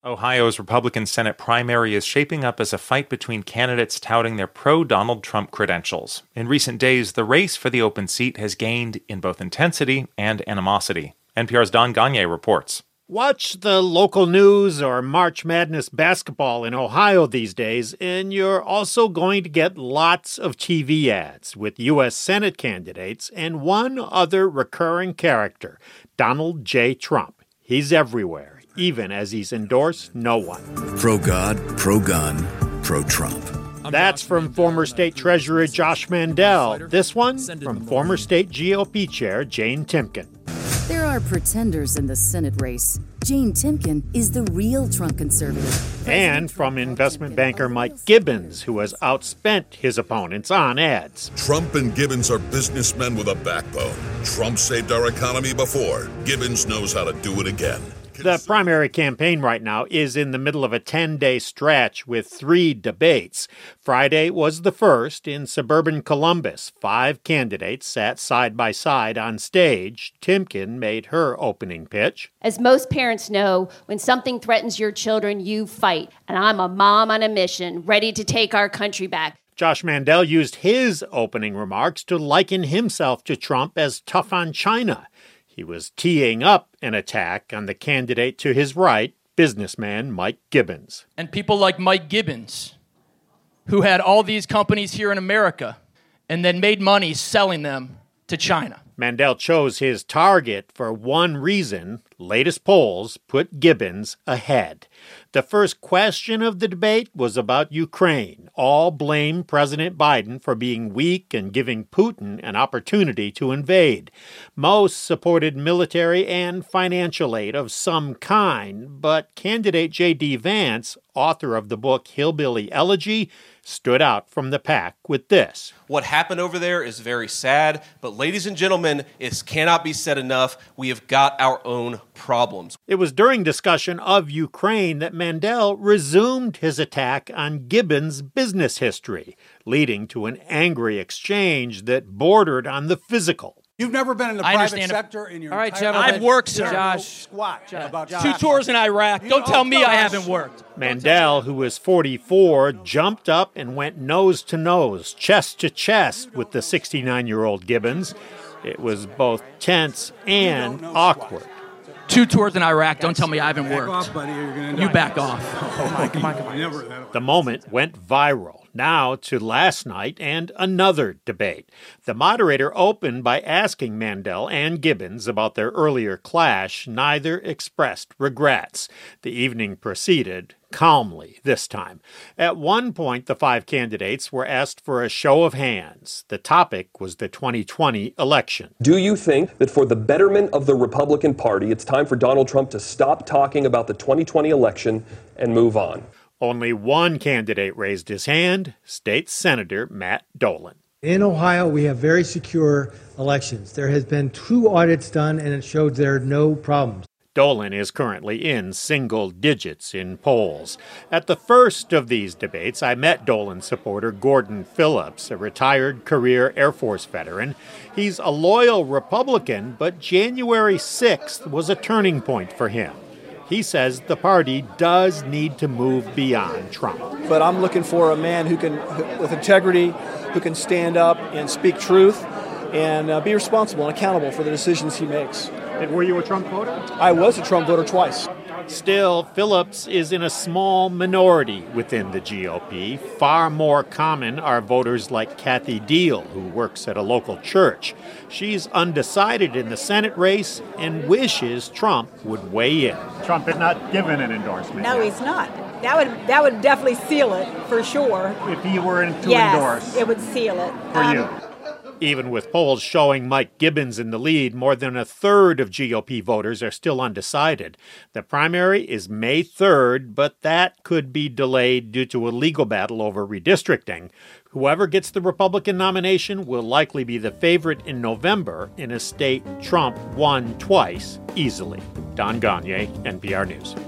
Ohio's Republican Senate primary is shaping up as a fight between candidates touting their pro-Donald Trump credentials. In recent days, the race for the open seat has gained in both intensity and animosity. NPR's Don Gagne reports. Watch the local news or March Madness basketball in Ohio these days, and you're also going to get lots of TV ads with U.S. Senate candidates and one other recurring character, Donald J. Trump. He's everywhere, even as he's endorsed no one. Pro-God, pro-gun, pro-Trump. That's from former state treasurer Josh Mandel. This one from former state GOP chair Jane Timken. There are pretenders in the Senate race. Jane Timken is the real Trump conservative. And from investment banker Mike Gibbons, who has outspent his opponents on ads. Trump and Gibbons are businessmen with a backbone. Trump saved our economy before. Gibbons knows how to do it again. The primary campaign right now is in the middle of a 10-day stretch with 3 debates. Friday was the first in suburban Columbus. 5 candidates sat side by side on stage. Timken made her opening pitch. As most parents know, when something threatens your children, you fight. And I'm a mom on a mission, ready to take our country back. Josh Mandel used his opening remarks to liken himself to Trump as tough on China. He was teeing up an attack on the candidate to his right, businessman Mike Gibbons. And people like Mike Gibbons, who had all these companies here in America and then made money selling them to China. Mandel chose his target for one reason. Latest polls put Gibbons ahead. The first question of the debate was about Ukraine. All blame President Biden for being weak and giving Putin an opportunity to invade. Most supported military and financial aid of some kind, but candidate J.D. Vance, author of the book Hillbilly Elegy, stood out from the pack with this. What happened over there is very sad, but ladies and gentlemen, it cannot be said enough. We have got our own problems. It was during discussion of Ukraine that Mandel resumed his attack on Gibbons' business history, leading to an angry exchange that bordered on the physical. You've never been in the private sector in your All right, entire gentlemen. I've worked, sir. Josh. About 2 tours in Iraq. Don't tell me I haven't worked. Mandel, who was 44, jumped up and went nose to nose, chest to chest with the 69-year-old Gibbons. It was both tense and awkward. 2 tours in Iraq. Don't tell me I haven't worked. You back off. Come on. The moment went viral. Now to last night and another debate. The moderator opened by asking Mandel and Gibbons about their earlier clash. Neither expressed regrets. The evening proceeded calmly this time. At one point, the 5 candidates were asked for a show of hands. The topic was the 2020 election. Do you think that for the betterment of the Republican Party, it's time for Donald Trump to stop talking about the 2020 election and move on? Only one candidate raised his hand, State Senator Matt Dolan. In Ohio, we have very secure elections. There has been 2 audits done, and it showed there are no problems. Dolan is currently in single digits in polls. At the first of these debates, I met Dolan supporter Gordon Phillips, a retired career Air Force veteran. He's a loyal Republican, but January 6th was a turning point for him. He says the party does need to move beyond Trump. But I'm looking for a man who can, with integrity, who can stand up and speak truth and be responsible and accountable for the decisions he makes. And were you a Trump voter? I was a Trump voter twice. Still, Phillips is in a small minority within the GOP. Far more common are voters like Kathy Deal, who works at a local church. She's undecided in the Senate race and wishes Trump would weigh in. Trump had not given an endorsement. No, he's not. That would definitely seal it, for sure. If he were to endorse. Yes, it would seal it. For you. Even with polls showing Mike Gibbons in the lead, more than a third of GOP voters are still undecided. The primary is May 3rd, but that could be delayed due to a legal battle over redistricting. Whoever gets the Republican nomination will likely be the favorite in November in a state Trump won twice easily. Don Gagne, NPR News.